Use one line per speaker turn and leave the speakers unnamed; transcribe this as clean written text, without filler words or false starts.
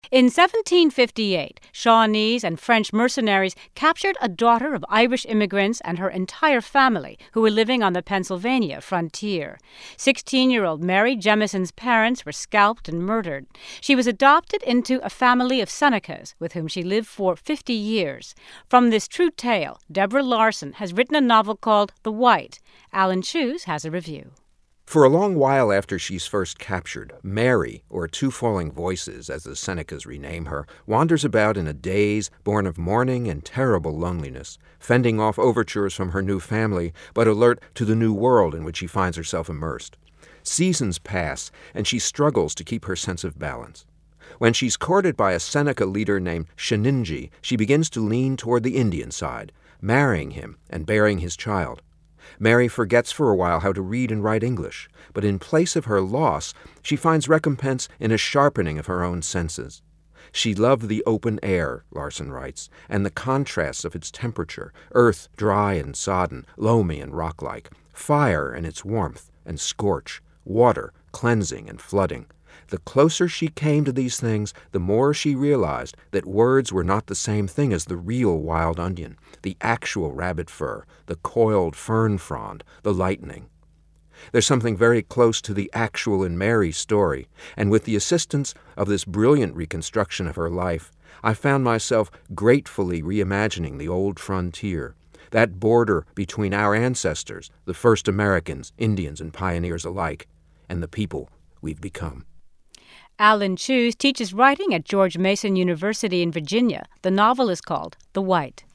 In 1758, Shawnees and French mercenaries captured a daughter of Irish immigrants and her entire family who were living on the Pennsylvania frontier. 16-year-old Mary Jemison's parents were scalped and murdered. She was adopted into a family of Senecas with whom she lived for 50 years. From this true tale, Deborah Larson has written a novel called The White. Alan Cheuse has a review.
For a long while after she's first captured, Mary, or Two Falling Voices as the Senecas rename her, wanders about in a daze born of mourning and terrible loneliness, fending off overtures from her new family, but alert to the new world in which she finds herself immersed. Seasons pass, and she struggles to keep her sense of balance. When she's courted by a Seneca leader named Sheninjee, she begins to lean toward the Indian side, marrying him and bearing his child. Mary forgets for a while how to read and write English, but in place of her loss, she finds recompense in a sharpening of her own senses. She loved the open air, Larson writes, and the contrasts of its temperature, earth dry and sodden, loamy and rock-like, fire and its warmth and scorch, water cleansing and flooding. The closer she came to these things, the more she realized that words were not the same thing as the real wild onion, the actual rabbit fur, the coiled fern frond, the lightning. There's something very close to the actual in Mary's story, and with the assistance of this brilliant reconstruction of her life, I found myself gratefully reimagining the old frontier, that border between our ancestors, the first Americans, Indians, and pioneers alike, and the people we've become.
Alan Cheuse teaches writing at George Mason University in Virginia. The novel is called The White.